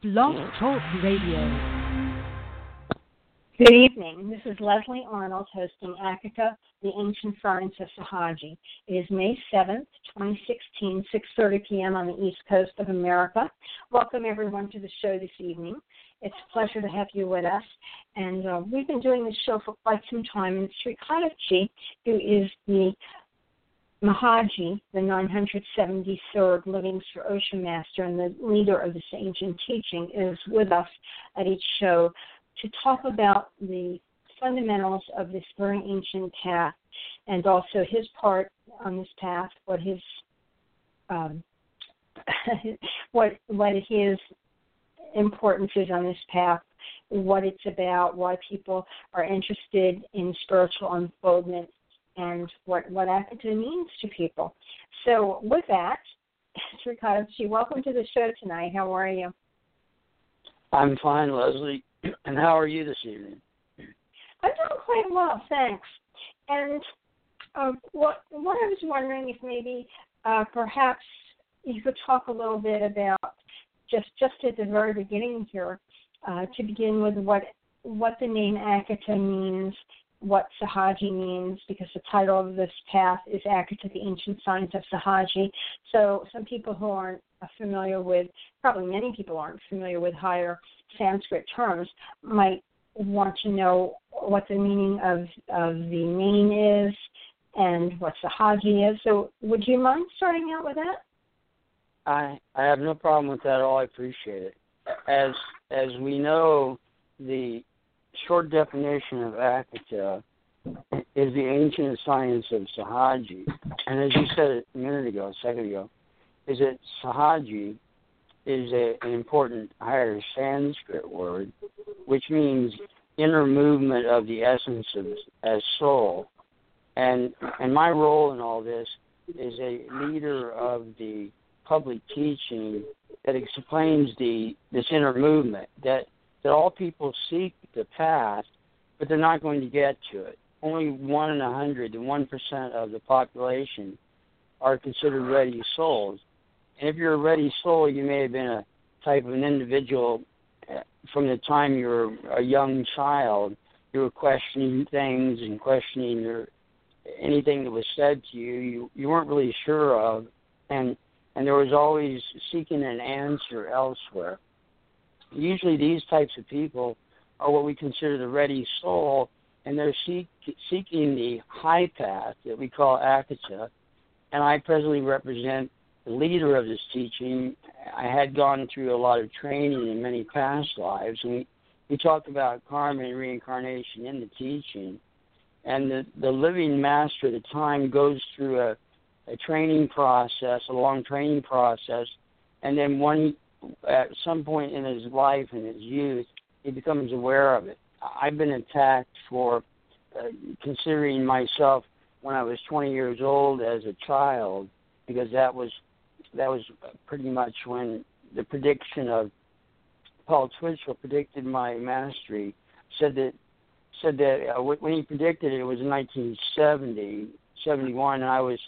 Blog Talk Radio. Good evening. This is Leslie Arnold hosting Akita, the Ancient Science of Sahaji. It is May 7th, 2016, 6:30 p.m. on the East Coast of America. Welcome, everyone, to the show this evening. It's a pleasure to have you with us. And we've been doing this show for quite some time. And Sri Kadachi, who is the Mahaji, the 973rd Living Sir Ocean Master and the leader of this ancient teaching, is with us at each show to talk about the fundamentals of this very ancient path and also his part on this path, what his what his importance is on this path, what it's about, why people are interested in spiritual unfoldment, and what Akita means to people. So with that, Sri Kadachi, welcome to the show tonight. How are you? I'm fine, Leslie. And how are you this evening? I'm doing quite well, thanks. And what I was wondering if maybe perhaps you could talk a little bit about just at the very beginning here, to begin with what the name Akita means, what Sahaji means, because the title of this path is Akita, the Ancient Science of Sahaji. So some people who aren't familiar with, probably many people aren't familiar with higher Sanskrit terms, might want to know what the meaning of the name is and what Sahaji is. So would you mind starting out with that? I have no problem with that at all. I appreciate it. As we know, the short definition of Akita is the ancient science of Sahaji. And as you said a second ago, is that Sahaji is an important higher Sanskrit word, which means inner movement of the essence of as soul. And my role in all this is a leader of the public teaching that explains this inner movement, that all people seek the path, but they're not going to get to it. Only 1 in 100 to 1% of the population are considered ready souls. And if you're a ready soul, you may have been a type of an individual from the time you were a young child. You were questioning things and questioning anything that was said to you. You weren't really sure of, and there was always seeking an answer elsewhere. Usually these types of people are what we consider the ready soul, and they're seeking the high path that we call Akita, and I presently represent the leader of this teaching. I had gone through a lot of training in many past lives, and we talked about karma and reincarnation in the teaching, and the living master at the time goes through a training process, a long training process, and then at some point in his life, in his youth, he becomes aware of it. I've been attacked for considering myself when I was 20 years old as a child, because that was pretty much when the prediction of Paul Twitchell predicted my mastery. Said that when he predicted it, it was in 1970, 71, and I was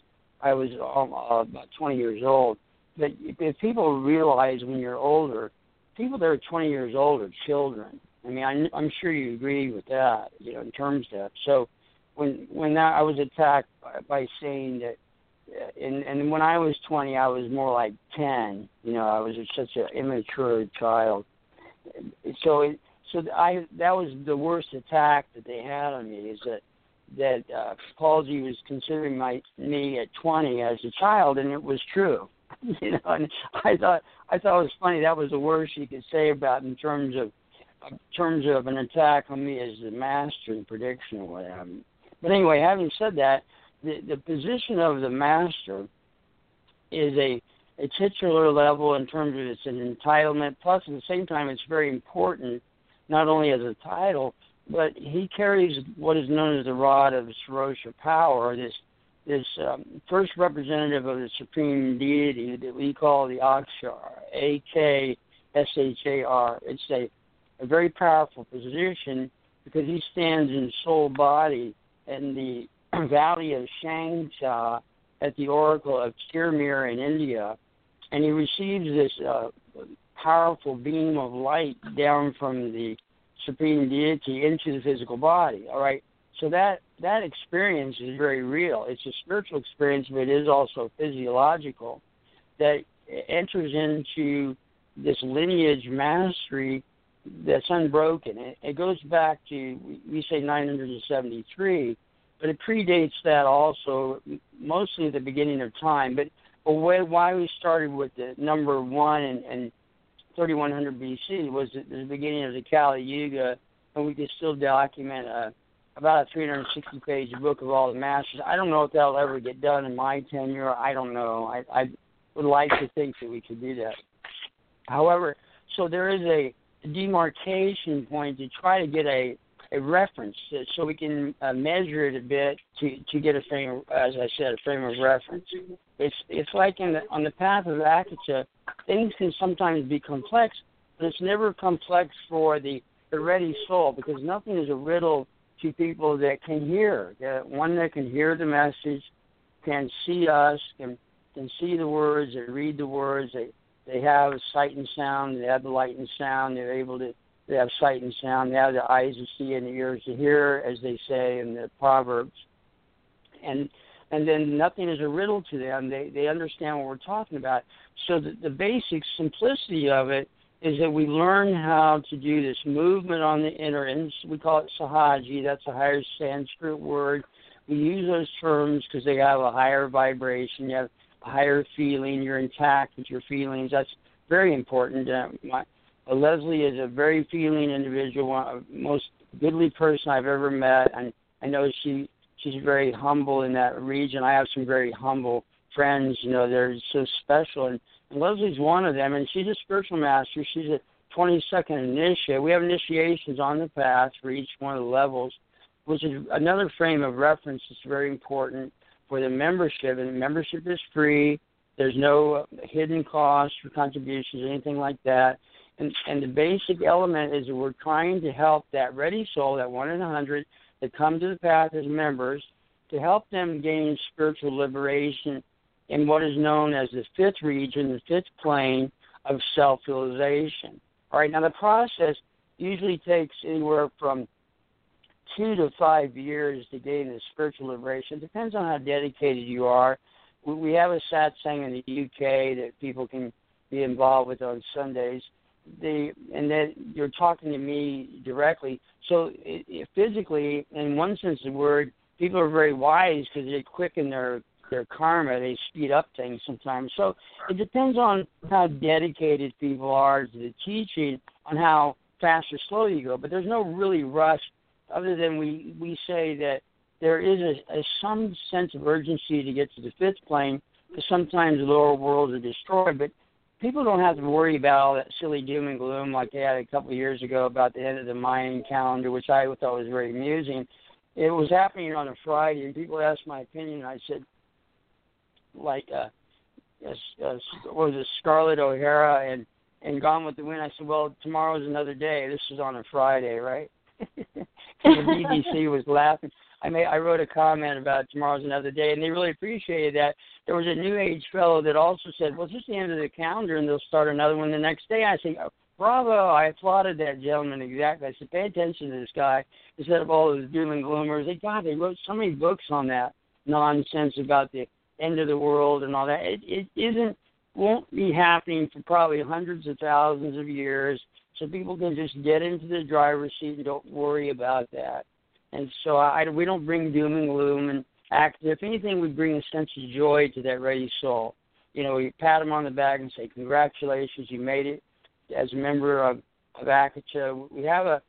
about 20 years old. But if people realize when you're older, people that are 20 years old are children. I mean, I'm sure you agree with that, in terms of that. So when I was attacked by saying that, and when I was 20, I was more like 10. I was such an immature child. So that was the worst attack that they had on me, is that Paulsy was considering me at 20 as a child, and it was true. And I thought it was funny. That was the worst you could say about in terms of an attack on me as the master in prediction or whatever. But anyway, having said that, the position of the master is a titular level in terms of it's an entitlement. Plus, at the same time, it's very important, not only as a title, but he carries what is known as the rod of Sarosha power, this first representative of the Supreme Deity that we call the Akshar, A-K-S-H-A-R. It's a very powerful position because he stands in soul body in the valley of Shangcha at the Oracle of Tirmir in India, and he receives this powerful beam of light down from the Supreme Deity into the physical body, all right? So that experience is very real. It's a spiritual experience, but it is also physiological that enters into this lineage mastery that's unbroken. It goes back to, we say 973, but it predates that also, mostly at the beginning of time. But why we started with the number 1 and 3100 BC was the beginning of the Kali Yuga, and we can still document about a 360-page book of all the masters. I don't know if that'll ever get done in my tenure. I don't know. I would like to think that we could do that. However, so there is a demarcation point to try to get a reference so we can measure it a bit to get a frame, as I said, a frame of reference. It's like on the path of Akasha, things can sometimes be complex, but it's never complex for the ready soul, because nothing is a riddle to people that can hear. One that can hear the message, can see us, can see the words, they read the words, they have sight and sound, they have the light and sound, they have sight and sound, they have the eyes to see and the ears to hear, as they say in the Proverbs. And then nothing is a riddle to them. They understand what we're talking about. So the basic simplicity of it is that we learn how to do this movement on the inner, and we call it sahaji. That's a higher Sanskrit word. We use those terms because they have a higher vibration. You have a higher feeling. You're intact with your feelings. That's very important. Leslie is a very feeling individual, most goodly person I've ever met, and I know she's very humble in that region. I have some very humble friends, they're so special, and Leslie's one of them, and she's a spiritual master. She's a 22nd initiate. We have initiations on the path for each one of the levels, which is another frame of reference that's very important for the membership, and membership is free. There's no hidden costs or contributions or anything like that. And the basic element is that we're trying to help that ready soul, that 1 in 100, that come to the path as members, to help them gain spiritual liberation in what is known as the 5th region, the 5th plane of self-realization. All right, now the process usually takes anywhere from 2 to 5 years to gain the spiritual liberation. It depends on how dedicated you are. We have a satsang in the UK that people can be involved with on Sundays. And then you're talking to me directly. So physically, in one sense of the word, people are very wise because they quicken their karma. They speed up things sometimes. So it depends on how dedicated people are to the teaching, on how fast or slow you go. But there's no really rush, other than we say that there is some sense of urgency to get to the 5th plane, because sometimes the lower worlds are destroyed. But people don't have to worry about all that silly doom and gloom like they had a couple of years ago about the end of the Mayan calendar, which I thought was very amusing. It was happening on a Friday, and people asked my opinion, and I said, what was it, Scarlett O'Hara and Gone with the Wind? I said, well, tomorrow's another day. This is on a Friday, right? And the BBC was laughing. I wrote a comment about tomorrow's another day, and they really appreciated that. There was a New Age fellow that also said, well, it's just the end of the calendar, and they'll start another one the next day. I said, bravo. I applauded that gentleman exactly. I said, pay attention to this guy instead of all those doom and gloomers. They wrote so many books on that nonsense about the end of the world and all that. It won't be happening for probably hundreds of thousands of years, so people can just get into the driver's seat and don't worry about that. And so we don't bring doom and gloom and act. If anything, we bring a sense of joy to that ready soul. We pat them on the back and say, congratulations, you made it as a member of Akasha. We have a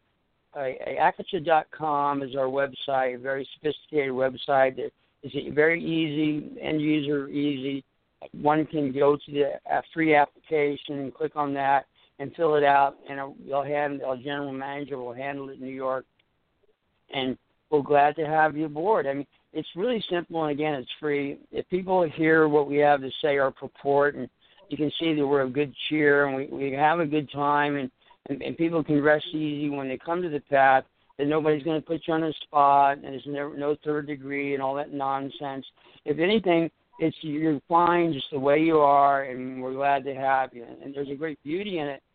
Akasha.com is our website, a very sophisticated website that is very easy, end user easy. One can go to the free application and click on that and fill it out, and our general manager will handle it in New York. And we're glad to have you aboard. I mean, it's really simple, and again, it's free. If people hear what we have to say, our purport, and you can see that we're of good cheer, and we have a good time, and people can rest easy when they come to the path, that nobody's going to put you on the spot, and there's no third degree and all that nonsense. If anything, you're fine just the way you are, and we're glad to have you. And there's a great beauty in it,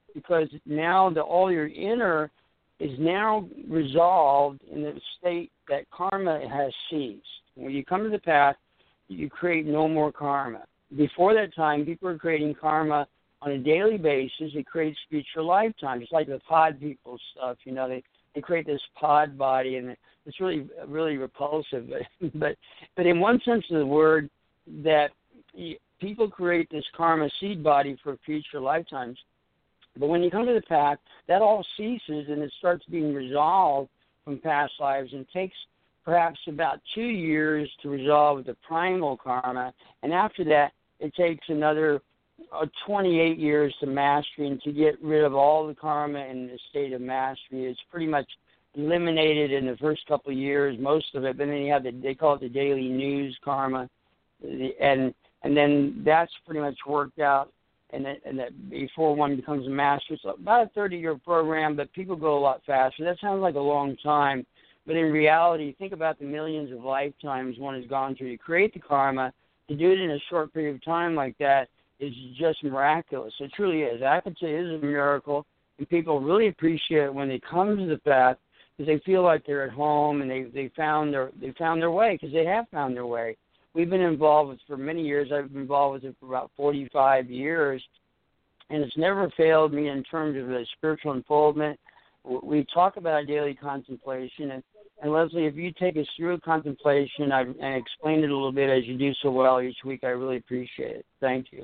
because now all your inner is now resolved in the state that karma has ceased. When you come to the path, you create no more karma. Before that time, people were creating karma on a daily basis. It creates future lifetimes. It's like the pod people stuff, they create this pod body, and it's really, really repulsive. But in one sense of the word, that people create this karma seed body for future lifetimes. But when you come to the path, that all ceases and it starts being resolved from past lives, and takes perhaps about 2 years to resolve the primal karma. And after that, it takes another 28 years to mastery, and to get rid of all the karma in the state of mastery. It's pretty much eliminated in the first couple of years, most of it. But then you have they call it the daily news karma, and then that's pretty much worked out. And that before one becomes a master, it's about a 30-year program, but people go a lot faster. That sounds like a long time, but in reality, think about the millions of lifetimes one has gone through to create the karma. To do it in a short period of time like that is just miraculous. It truly is. Akata is a miracle, and people really appreciate it when they come to the path, because they feel like they're at home, and they found their way, because they have found their way. We've been involved with it for many years. I've been involved with it for about 45 years, and it's never failed me in terms of the spiritual unfoldment. We talk about daily contemplation, and Leslie, if you take us through contemplation and explain it a little bit as you do so well each week, I really appreciate it. Thank you.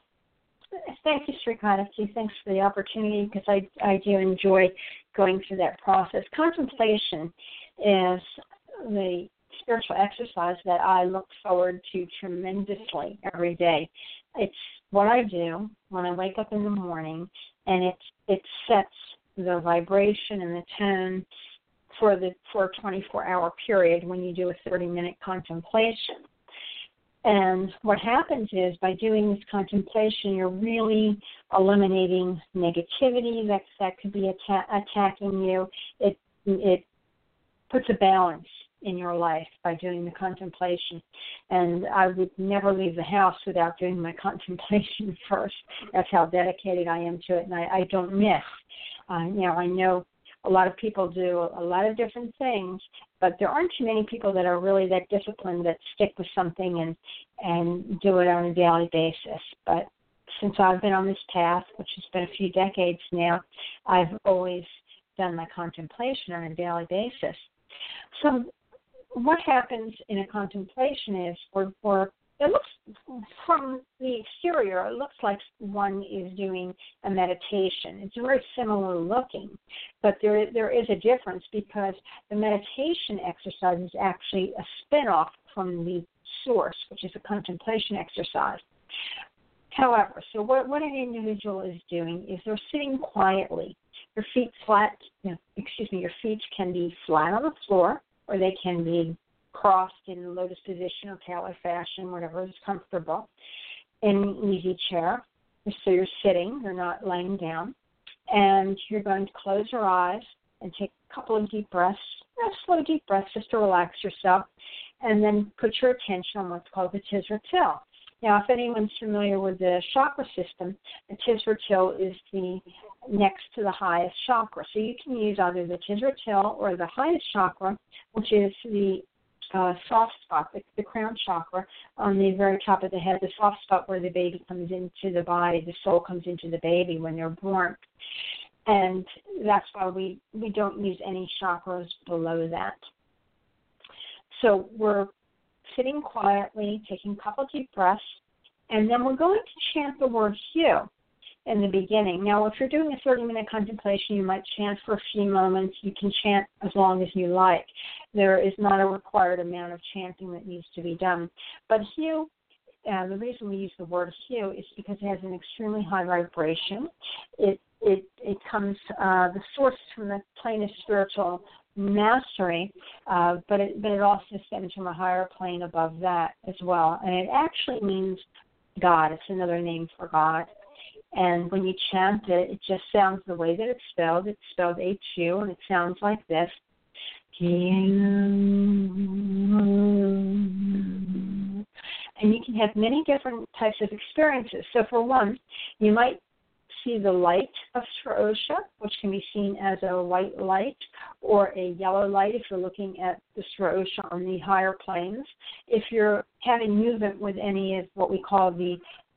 Thank you, Sri Kadaki. Thanks for the opportunity, because I do enjoy going through that process. Contemplation is the spiritual exercise that I look forward to tremendously every day. It's what I do when I wake up in the morning, and it sets the vibration and the tone for a 24-hour period when you do a 30-minute contemplation. And what happens is, by doing this contemplation, you're really eliminating negativity that could be attacking you. It puts a balance in your life by doing the contemplation. And I would never leave the house without doing my contemplation first. That's how dedicated I am to it, and I don't miss. I know a lot of people do a lot of different things, but there aren't too many people that are really that disciplined, that stick with something and do it on a daily basis. But since I've been on this path, which has been a few decades now, I've always done my contemplation on a daily basis. So what happens in a contemplation is, it looks, from the exterior, it looks like one is doing a meditation. It's very similar looking, but there is a difference, because the meditation exercise is actually a spin-off from the source, which is a contemplation exercise. However, so what an individual is doing is they're sitting quietly. Your feet can be flat on the floor, or they can be crossed in lotus position or tailor fashion, whatever is comfortable, in an easy chair. So you're sitting, you're not laying down, and you're going to close your eyes and take a couple of deep breaths, slow deep breaths, just to relax yourself, and then put your attention on what's called the Tisra Til. Now, if anyone's familiar with the chakra system, the Tisra Til is the next to the highest chakra. So you can use either the Tisra Til or the highest chakra, which is the soft spot, the crown chakra on the very top of the head, the soft spot where the baby comes into the body, the soul comes into the baby when they're born. And that's why we don't use any chakras below that. So we're sitting quietly, taking a couple deep breaths, and then we're going to chant the word Hu in the beginning. Now, if you're doing a 30-minute contemplation, you might chant for a few moments. You can chant as long as you like. There is not a required amount of chanting that needs to be done. But Hu, the reason we use the word Hu is because it has an extremely high vibration. It comes, the source from the plane of spiritual mastery, but it also stems from a higher plane above that as well. And it actually means God. It's another name for God. And when you chant it, it just sounds the way that it's spelled. It's spelled H-U, and it sounds like this. And you can have many different types of experiences. So for one, you might see the light of Sfirosha, which can be seen as a white light or a yellow light if you're looking at the Sfirosha on the higher planes. If you're having movement with any of what we call the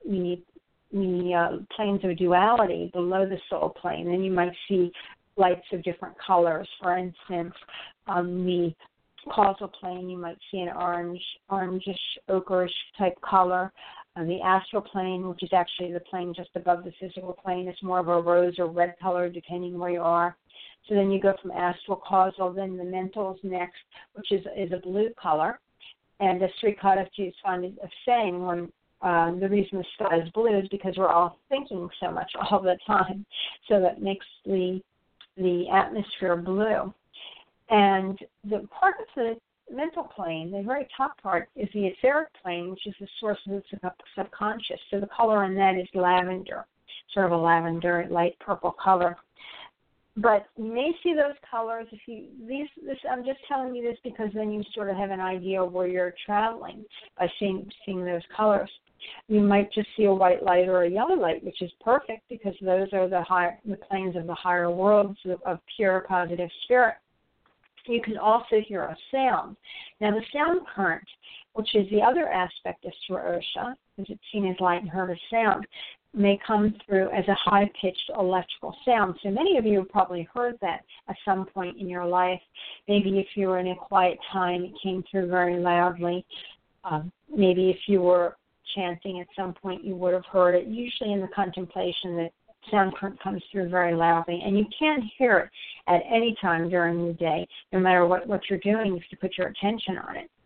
planes of duality below the soul plane, then you might see lights of different colors. For instance, on the causal plane, you might see an orangish, ochreish type color. On the astral plane, which is actually the plane just above the physical plane, it's more of a rose or red color, depending where you are. So then you go from astral, causal, then the mental is next, which is a blue color. And as Sri Kadaji is fond of saying, when the reason the sky is blue is because we're all thinking so much all the time. So that makes the atmosphere blue. And the part of the mental plane, the very top part, is the etheric plane, which is the source of the subconscious. So the color on that is lavender, sort of a lavender, light purple color. But you may see those colors I'm just telling you this because then you sort of have an idea of where you're traveling by seeing those colors. You might just see a white light or a yellow light, which is perfect because those are the planes of the higher worlds of pure positive spirit. You can also hear a sound. Now, the sound current, which is the other aspect of Sfirosha, because it's seen as light and heard as sound, may come through as a high-pitched electrical sound. So many of you have probably heard that at some point in your life. Maybe if you were in a quiet time, it came through very loudly. Maybe if you were chanting at some point, you would have heard it. Usually in the contemplation, that sound current comes through very loudly, and you can hear it at any time during the day, no matter what you're doing, if you put your attention on it.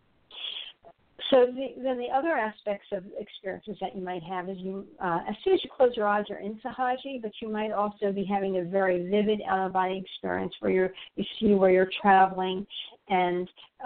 So then the other aspects of experiences that you might have is as soon as you close your eyes, you're in Sahaji, but you might also be having a very vivid out-of-body experience where you see where you're traveling and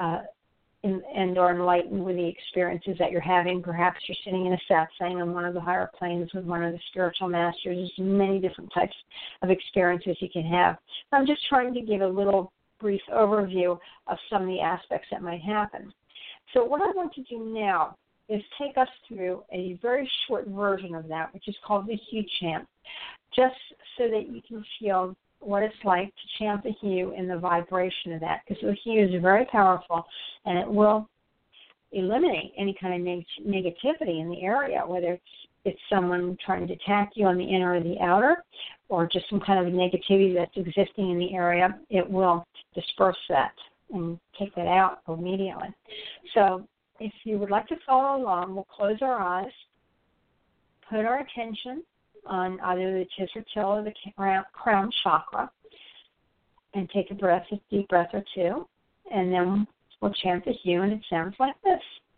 are enlightened with the experiences that you're having. Perhaps you're sitting in a satsang on one of the higher planes with one of the spiritual masters. There's many different types of experiences you can have. I'm just trying to give a little brief overview of some of the aspects that might happen. So what I want to do now is take us through a very short version of that, which is called the Hu chant, just so that you can feel what it's like to chant the Hu and the vibration of that, because the Hu is very powerful and it will eliminate any kind of negativity in the area, whether it's someone trying to attack you on the inner or the outer, or just some kind of negativity that's existing in the area. It will disperse that and take that out immediately. So if you would like to follow along, we'll close our eyes, put our attention on either the Tisra or the crown chakra, and take a deep breath or two, and then we'll chant the Hu, and it sounds like this.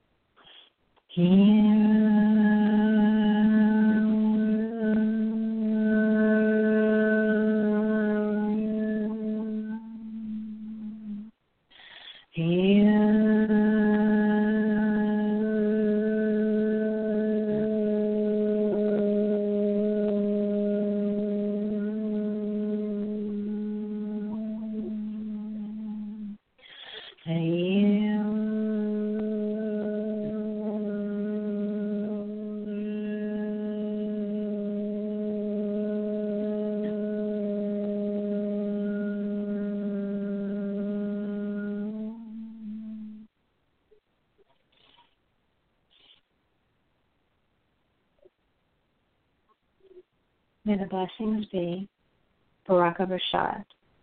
May the blessings be. Baraka Bashad.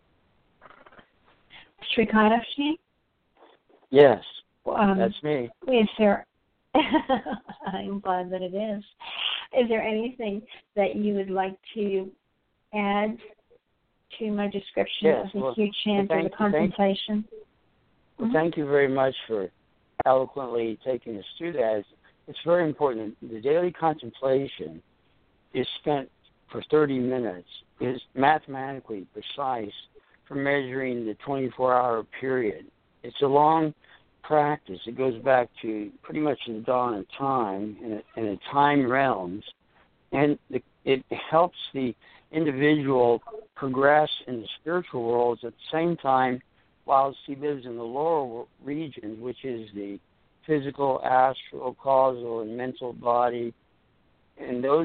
Sri Kadaji? Yes, that's me. Is there, I'm glad that it is. Is there anything that you would like to add to my description of the Hu chant or the contemplation? Thank you very much for eloquently taking us through that. It's very important. The daily contemplation is spent for 30 minutes, is mathematically precise for measuring the 24-hour period. It's a long practice. It goes back to pretty much the dawn of time in the time realms, and it helps the individual progress in the spiritual worlds at the same time while he lives in the lower regions, which is the physical, astral, causal, and mental body. And those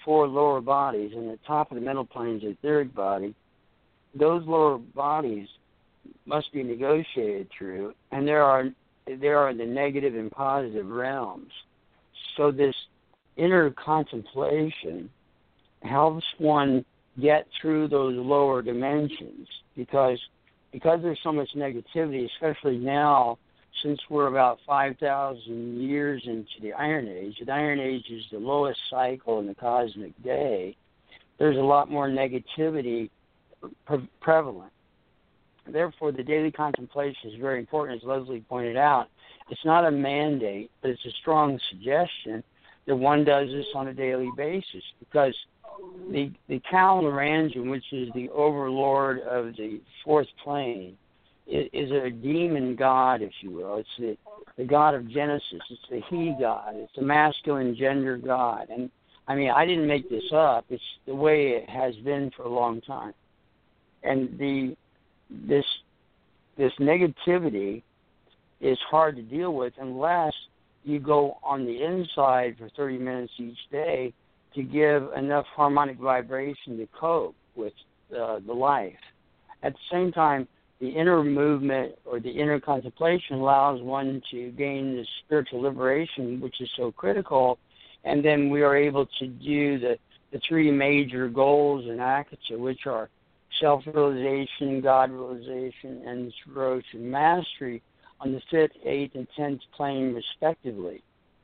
4 lower bodies, and the top of the mental plane is the etheric body. Those lower bodies must be negotiated through, and there are the negative and positive realms. So this inner contemplation helps one get through those lower dimensions because there's so much negativity, especially now, since we're about 5,000 years into the Iron Age. The Iron Age is the lowest cycle in the cosmic day. There's a lot more negativity prevalent. Therefore, the daily contemplation is very important, as Leslie pointed out. It's not a mandate, but it's a strong suggestion that one does this on a daily basis, because the Kal Naranjan, which is the overlord of the fourth plane, is a demon god, if you will. It's the god of Genesis. It's the he god. It's the masculine gender god. And I mean, I didn't make this up. It's the way it has been for a long time. And this negativity is hard to deal with unless you go on the inside for 30 minutes each day to give enough harmonic vibration to cope with the life. At the same time, the inner movement or the inner contemplation allows one to gain the spiritual liberation, which is so critical, and then we are able to do the 3 major goals in Akasha, which are self-realization, God-realization, and Roshan mastery on the 5th, 8th, and 10th plane, respectively.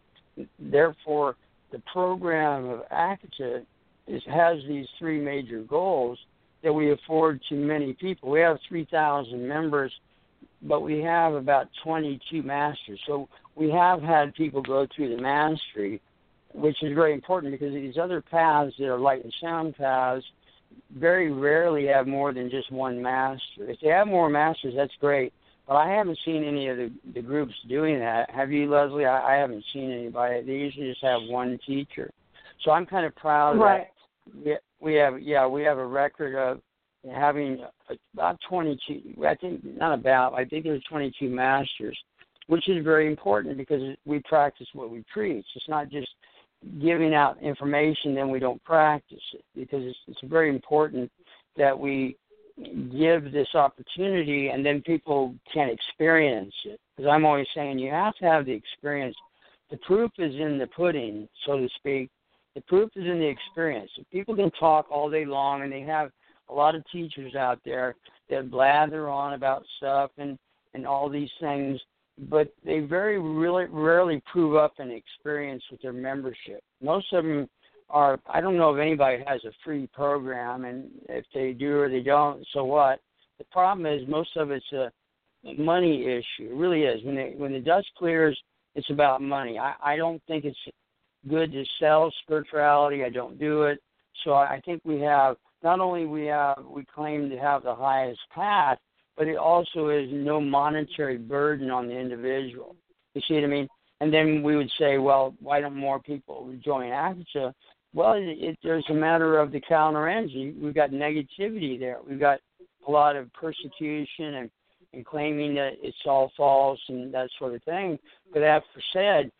Therefore, the program of Akasha has these 3 major goals that we afford to many people. We have 3,000 members, but we have about 22 masters. So we have had people go through the mastery, which is very important because these other paths that are light and sound paths very rarely have more than just one master. If they have more masters, that's great, but I haven't seen any of the groups doing that. Have you, Leslie? I haven't seen anybody. They usually just have one teacher. So I'm kind of proud of right. that. We have a record of having about 22. I think there's 22 masters, which is very important because we practice what we preach. It's not just giving out information, then we don't practice it, because it's very important that we give this opportunity and then people can experience it. Because I'm always saying you have to have the experience. The proof is in the pudding, so to speak. The proof is in the experience. So people can talk all day long, and they have a lot of teachers out there that blather on about stuff and all these things, but they very rarely prove up an experience with their membership. Most of them are, I don't know if anybody has a free program, and if they do or they don't, so what? The problem is most of it's a money issue. It really is. When the dust clears, it's about money. I don't think it's good to sell spirituality. I don't do it. So I think we have, not only we claim to have the highest path, but it also is no monetary burden on the individual. You see what I mean? And then we would say, well, why don't more people join Akasha? Well, there's a matter of the Kal Naranjan. We've got negativity there. We've got a lot of persecution and claiming that it's all false and that sort of thing. But after said,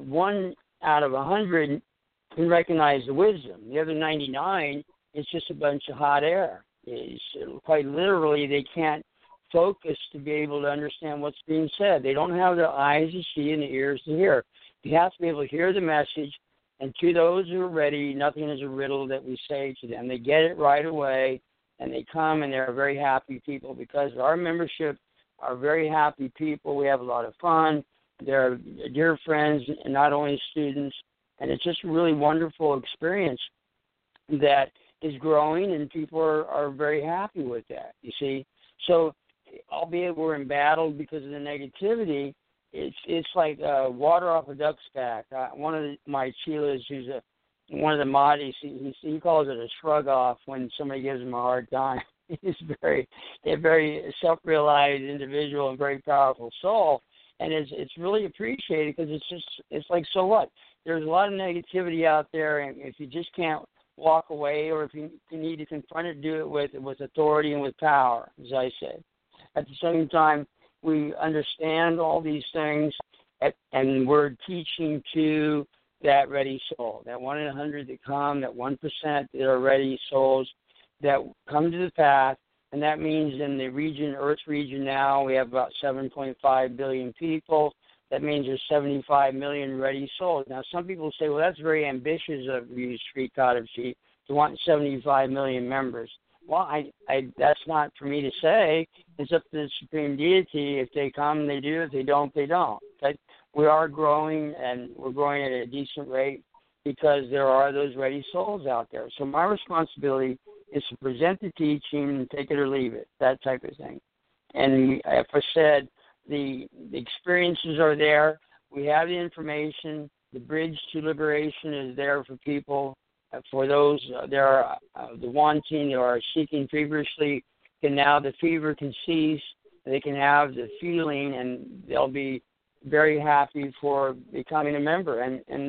1 out of 100 can recognize the wisdom. The other 99 is just a bunch of hot air. It's quite literally, they can't focus to be able to understand what's being said. They don't have the eyes to see and the ears to hear. You have to be able to hear the message, and to those who are ready, nothing is a riddle that we say to them. They get it right away, and they come, and they're very happy people because our membership are very happy people. We have a lot of fun. They're dear friends, and not only students, and it's just a really wonderful experience that is growing, and people are very happy with that, you see. So, albeit we're embattled because of the negativity, it's like water off a duck's back. One of my chelas, who's one of the Mahdi's, he calls it a shrug off when somebody gives him a hard time. He's a very self-realized individual and very powerful soul, and it's really appreciated because it's like, so what? There's a lot of negativity out there, and if you just can't walk away, or if you need to confront it, do it with authority and with power, as I said. At the same time, we understand all these things, and we're teaching to that ready soul, that 1 in 100 that come, that 1% that are ready souls that come to the path. And that means in the region, Earth region now, we have about 7.5 billion people. That means there's 75 million ready souls. Now, some people say, well, that's very ambitious of you, Sri Kadachi, to want 75 million members. Well, that's not for me to say. It's up to the Supreme Deity. If they come, they do. If they don't, they don't. Okay? We are growing, and we're growing at a decent rate because there are those ready souls out there. So my responsibility is to present the teaching and take it or leave it, that type of thing. And if I said, the experiences are there. We have the information. The bridge to liberation is there for people. For those there are the wanting or are seeking feverishly, the fever can cease. They can have the feeling, and they'll be very happy for becoming a member.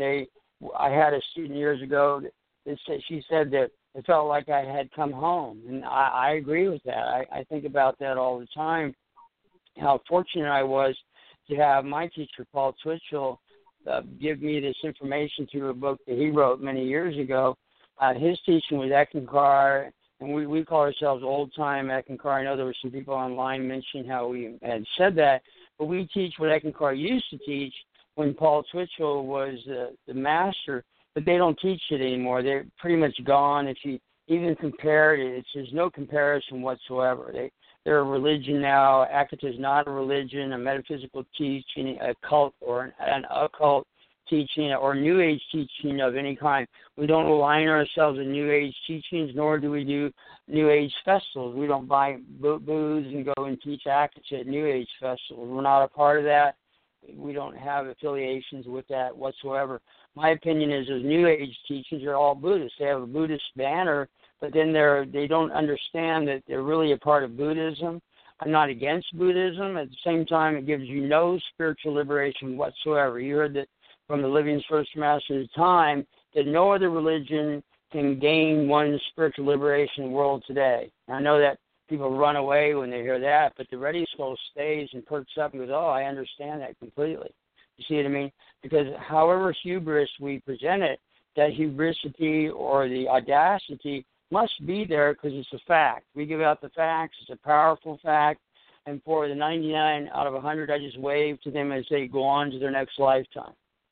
I had a student years ago that said, she said that it felt like I had come home, and I agree with that. I think about that all the time. How fortunate I was to have my teacher, Paul Twitchell, give me this information through a book that he wrote many years ago. His teaching was Ekankar, and we call ourselves old-time Ekankar. I know there were some people online mentioning how we had said that, but we teach what Ekankar used to teach when Paul Twitchell was the master, but they don't teach it anymore. They're pretty much gone. If you even compare it, there's no comparison whatsoever. They're a religion now. Akata is not a religion, a metaphysical teaching, a cult or an occult teaching or New Age teaching of any kind. We don't align ourselves with New Age teachings, nor do we do New Age festivals. We don't buy booths and go and teach Akata at New Age festivals. We're not a part of that. We don't have affiliations with that whatsoever. My opinion is those New Age teachings are all Buddhist. They have a Buddhist banner, but then they don't understand that they're really a part of Buddhism. I'm not against Buddhism. At the same time, it gives you no spiritual liberation whatsoever. You heard that from the Living First Master's time, that no other religion can gain one's spiritual liberation in the world today. And I know that people run away when they hear that, but the ready soul stays and perks up and goes, oh, I understand that completely. You see what I mean? Because however hubris we present it, that hubrisity or the audacity must be there because it's a fact. We give out the facts. It's a powerful fact. And for the 99 out of 100, I just wave to them as they go on to their next lifetime.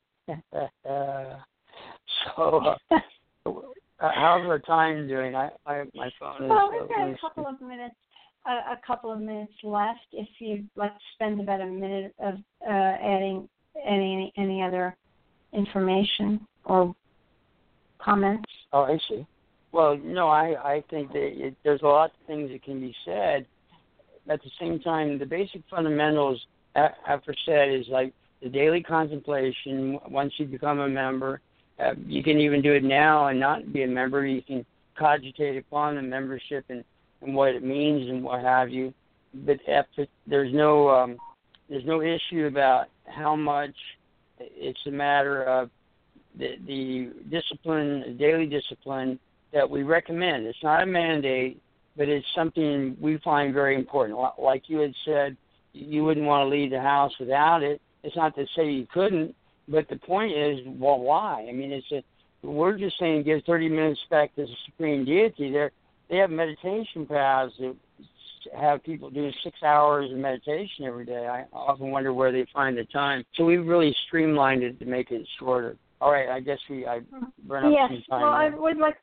So, how's our time doing? My phone is... Well, we've got a couple of minutes left. If you'd like to spend about a minute of adding any other information or comments. Oh, I see. Well, no, I think that there's a lot of things that can be said. At the same time, the basic fundamentals, after said, is like the daily contemplation. Once you become a member, you can even do it now and not be a member. You can cogitate upon the membership and what it means and what have you. But there's no issue about how much. It's a matter of the discipline, the daily discipline that we recommend. It's not a mandate, but it's something we find very important. Like you had said, you wouldn't want to leave the house without it. It's not to say you couldn't, but the point is, well, why? I mean, we're just saying give 30 minutes back to the Supreme Deity. They have meditation paths that have people do 6 hours of meditation every day. I often wonder where they find the time. So we've really streamlined it to make it shorter. All right, I guess I burn up some time. Well, I would like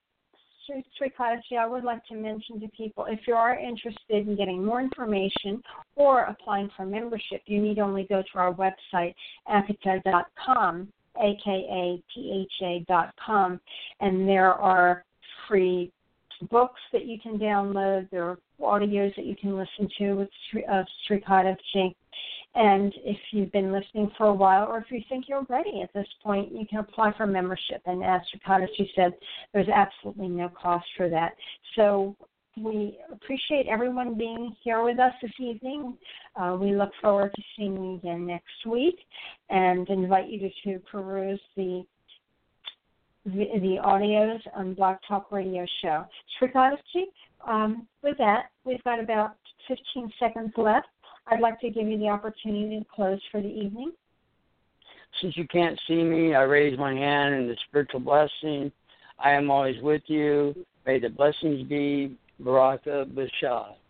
to mention to people, if you are interested in getting more information or applying for membership, you need only go to our website, akata.com, akatha.com, and there are free books that you can download. There are audios that you can listen to with Sri Kadachi. And if you've been listening for a while, or if you think you're ready at this point, you can apply for membership. And as Sri Kadachi said, there's absolutely no cost for that. So we appreciate everyone being here with us this evening. We look forward to seeing you again next week, and invite you to peruse the audios on Blog Talk Radio Show. Sri Kadachi, with that, we've got about 15 seconds left. I'd like to give you the opportunity to close for the evening. Since you can't see me, I raise my hand in the spiritual blessing. I am always with you. May the blessings be Baraka Bashar.